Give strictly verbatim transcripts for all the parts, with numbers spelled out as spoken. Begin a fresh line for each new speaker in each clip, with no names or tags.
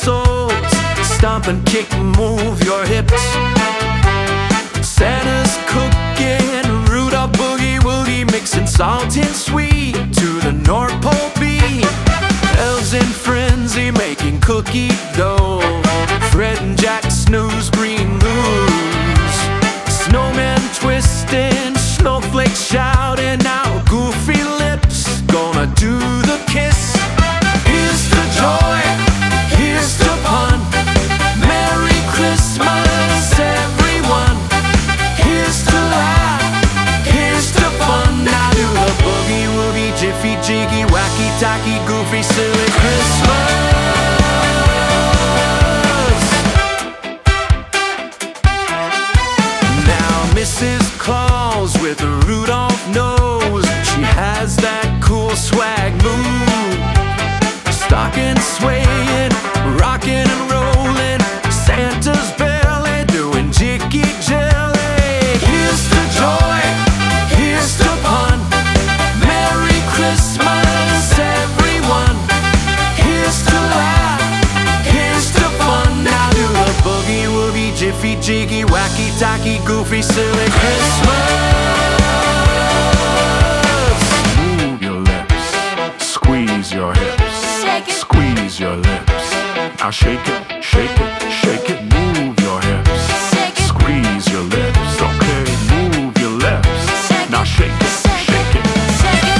souls. Stomp and kick, move your hips. Santa's cooking, Rudolph boogie woogie, mixing salt and sweet to the North Pole beat. Elves in frenzy, making cookie dough. Fred and Jack snooze, green moves. Snowmen twisting, snowflakes shouting out, goofy lips gonna do the kiss. Here's to joy, here's to fun. Merry Christmas, everyone. Here's to laugh, here's to fun. Now do the boogie woogie, jiffy jiggy, wacky tacky, goofy silly Christmas. Missus Claus with a Rudolph nose, she has that cool swag move. Stocking swaying, rocking and rolling, Santa's belly doing jicky jelly. Here's to joy, here's to fun. Merry Christmas, everyone. Here's to laugh, here's to fun. Now do the boogie woogie, jiffy jiggy, wacky tacky, goofy silly Christmas.
Move your lips, squeeze your hips,
Shake it.
squeeze your lips. Now shake it, shake it, shake it. Move your hips,
Shake it.
squeeze your lips. Okay, move your lips.
Shake
Now
it.
shake it, shake it.
Shake it.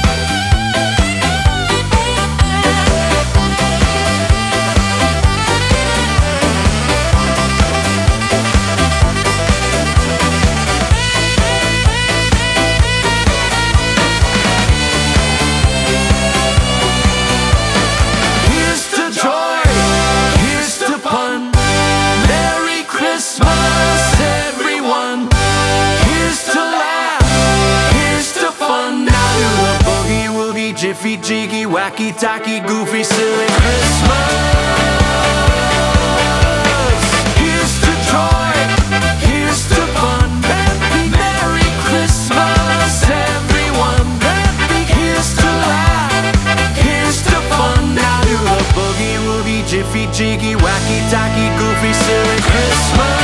Here's to joy, here's to fun. Merry Christmas, everyone. Here's to laugh, here's to fun. Now do the boogie woogie, jiffy jiggy, wacky tacky, goofy silly Christmas. Here's to joy, here's to fun. Merry Christmas, everyone. Here's to laugh, here's to fun. Now do the boogie woogie, jiffy jiggy, wacky tacky, goofy silly Christmas.